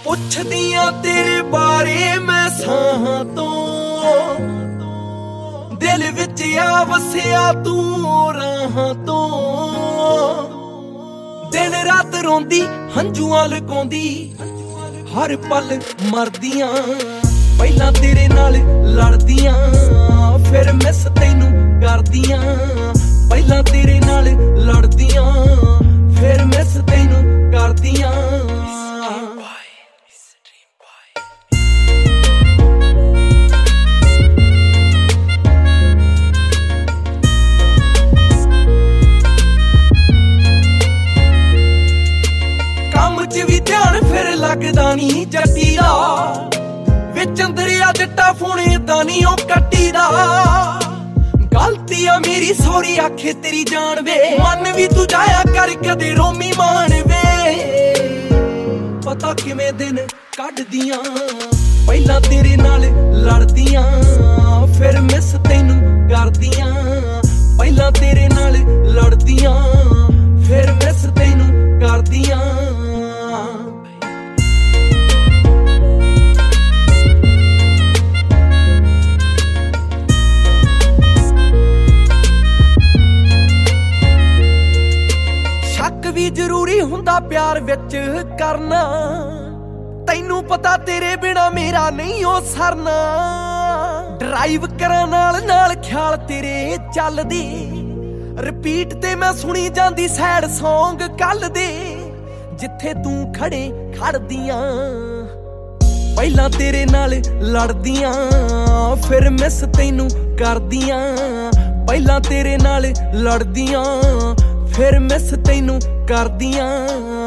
ਪੁੱਛਦੀਆਂ ਤੇਰੇ ਬਾਰੇ ਮੈਂ ਸਾਹਾਂ ਤੋਂ, ਦਿਲ ਵਿੱਚ ਆ ਵਸਿਆ ਤੂੰ ਰਾਹਾਂ ਤੋਂ। ਦਿਨ ਰਾਤ ਰੋਂਦੀ ਹੰਝੂਆਂ ਲੁਕਾਉਂਦੀ, ਹਰ ਪਲ ਮਰਦੀਆਂ, ਪਹਿਲਾਂ ਤੇਰੇ ਨਾਲ ਲੜਦੀਆਂ, ਫਿਰ ਮਿਸ ਤੈਨੂੰ ਕਰਦੀਆਂ। ਪਹਿਲਾਂ ਤੇਰੇ ਨਾਲ ਲੜਦੀਆਂ, ਫਿਰ ਮਿਸ ਤੈਨੂੰ ਕਰਦੀਆਂ। ਕੰਮ 'ਚ ਵੀ ਧਿਆਨ ਫਿਰ ਲੱਗਦਾ ਨੀ ਜੱਟੀ ਦਾ, ਵਿੱਚ ਅੰਦਰਿਆ ਜੱਟਾ ਫੋਨੇ ਤਾਂ ਨੀ ਉਹ ਕੱਟੀ ਦਾ। ਗਲਤੀ ਆ ਮੇਰੀ ਸੌਰੀ ਆਖੇ ਤੇਰੀ ਜਾਨ ਵੇ, ਮਨ ਵੀ ਤੂੰ ਜਾਇਆ ਕਰ ਕਦੇ ਰੋਮੀ ਮਾਨ ਵੇ। ਪਤਾ ਕਿਵੇਂ ਦਿਨ ਕੱਢਦੀਆਂ, ਪਹਿਲਾਂ ਤੇਰੇ ਨਾਲ ਲੜਦੀਆਂ, ਫਿਰ ਮਿਸ ਤੈਨੂੰ ਕਰਦੀਆਂ। ਪਹਿਲਾਂ ਤੇਰੇ ਨਾਲ ਲੜਦੀਆਂ, ਫਿਰ ਮਿਸ ਤੈਨੂੰ ਕਰਦੀਆਂ। ਵੀ ਜ਼ਰੂਰੀ ਹੁੰਦਾ ਪਿਆਰ ਵਿੱਚ ਕਰਨਾ, ਤੈਨੂੰ ਪਤਾ ਤੇਰੇ ਬਿਨਾ ਮੇਰਾ ਨਹੀਂ ਉਹ ਸਰਨਾ। ਡਰਾਈਵ ਕਰਾਂ ਨਾਲ ਨਾਲ ਖਿਆਲ ਤੇਰੇ ਚੱਲਦੇ, ਰਿਪੀਟ ਤੇ ਮੈਂ ਸੁਣੀ ਜਾਂਦੀ ਸੈਡ ਸੌਂਗ ਕੱਲ ਦੇ। ਜਿੱਥੇ ਤੂੰ ਖੜੇ ਖੜਦੀਆਂ, ਪਹਿਲਾਂ ਤੇਰੇ ਨਾਲ ਲੜਦੀਆਂ, ਫਿਰ ਮਿਸ ਤੈਨੂੰ ਕਰਦੀਆਂ। ਪਹਿਲਾਂ ਤੇਰੇ ਨਾਲ ਲੜਦੀਆਂ, ਫਿਰ ਮਿਸ ਤੈਨੂੰ ਕਰਦੀਆਂ।